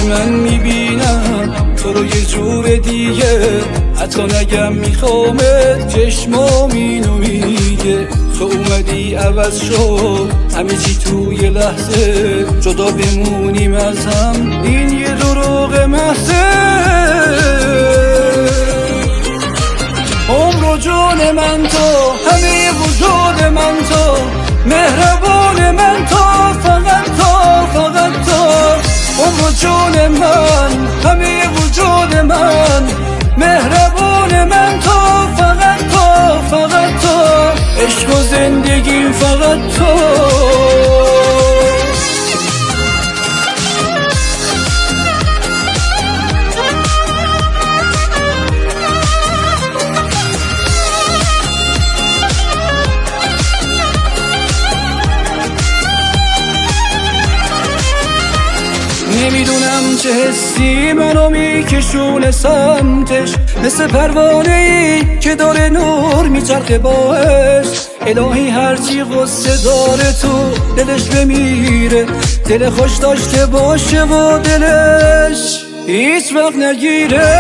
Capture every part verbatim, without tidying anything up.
من میبینم تو رو یه جور دیگه، حتی نگم میخوامت چشمام اینو میگه. تو اومدی عوض شد همه چی توی لحظه، جدا بمونیم از هم این یه دروغ محضه. عمر و جون من تو، همه وجود من تو، مهربان من تو، فقط تو، فقط تو. عمر و جون من، همه وجود من، مهربان من تو، فقط تو، فقط تو. عشق و زندگیم فقط تو. نمیدونم چه حسی منو میکشونه سمتش، مثل پروانه ای که داره نور میچرخه باش. الهی هرچی غصه داره تو دلش بمیره، دل خوش داشته باشه و دلش هیچ وقت نگیره.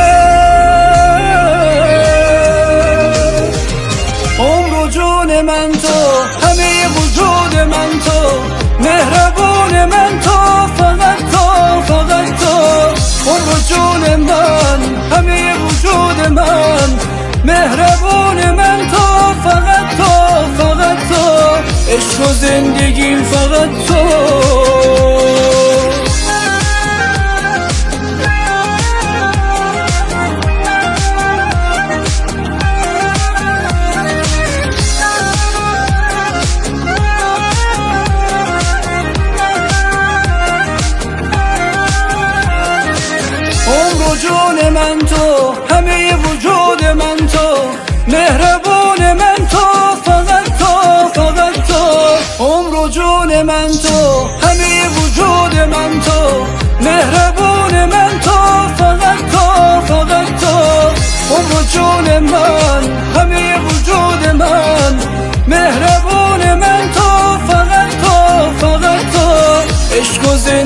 عمر و جون من تو، همه وجود من تو، مهربان من تو، فقط تو، فقط تو. عمر و جون من، همه وجود من، مهربان من تو، فقط تو، فقط تو. عشق و زندگیم فقط تو. عمر و جون من تو، همه وجود من تو، مهربان من تو، فقط تو، فقط تو. عمر و جون من تو، همه وجود من تو، مهربان من تو، فقط تو، فقط تو. عمر و جون من، همه وجود من، مهربان من تو، فقط تو، فقط تو. عشق و